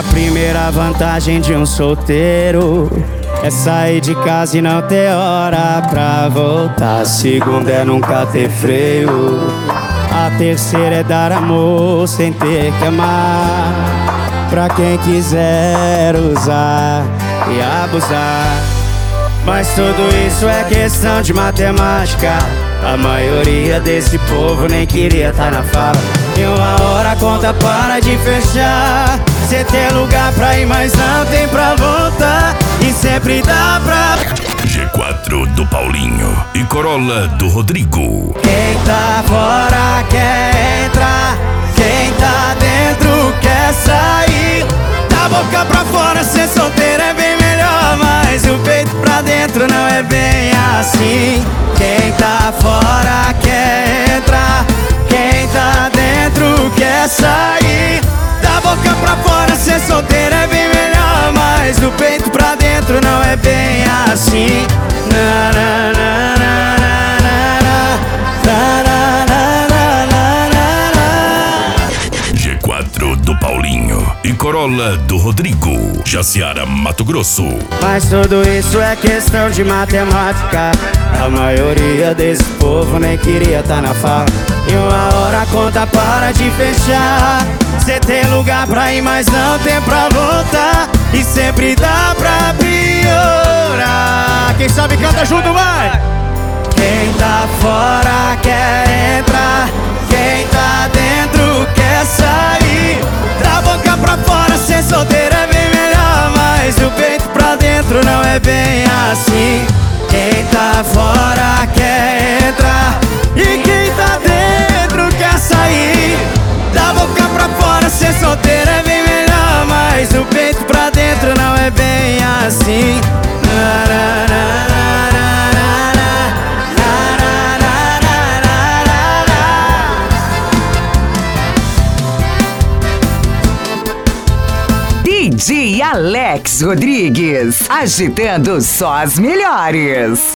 A primeira vantagem de um solteiro é sair de casa e não ter hora pra voltar. A segunda é nunca ter freio. A terceira é dar amor sem ter que amar, pra quem quiser usar e abusar. Mas tudo isso é questão de matemática. A maioria desse povo nem queria tá na fala. E uma hora a conta para de fechar. Cê tem lugar pra ir, mas não tem pra voltar. E sempre dá pra... G4 do Paulinho e Corolla do Rodrigo. Quem tá fora quer entrar, quem tá dentro quer sair. Da boca pra fora ser solteiro é bem melhor, mas o peito pra dentro não é bem assim. Quem tá fora quer entrar, quem tá dentro quer sair. Da boca pra fora ser solteiro é bem melhor, mas o peito pra dentro não é bem assim. Na, na, na, na, na, na, na, na, na, na. G4 do Paulinho e Corolla do Rodrigo. Jaciara, Mato Grosso. Mas tudo isso é questão de matemática. A maioria desse povo nem queria tá na fala. E uma hora a conta para de fechar. Cê tem lugar pra ir, mas não tem pra voltar. E sempre dá pra piorar. Quem sabe canta junto, vai! Quem tá fora quer entrar, quem tá dentro quer sair. Da boca pra fora ser solteiro é bem melhor, mas o peito pra dentro não é bem assim. Quem tá fora quer entrar e quem tá dentro quer sair. Da boca pra fora ser solteiro é bem melhor, mas o peito pra dentro não é bem assim. Na, na, na, na, na, na, na, na, na. DJ Alex Rodrigues, agitando só as melhores.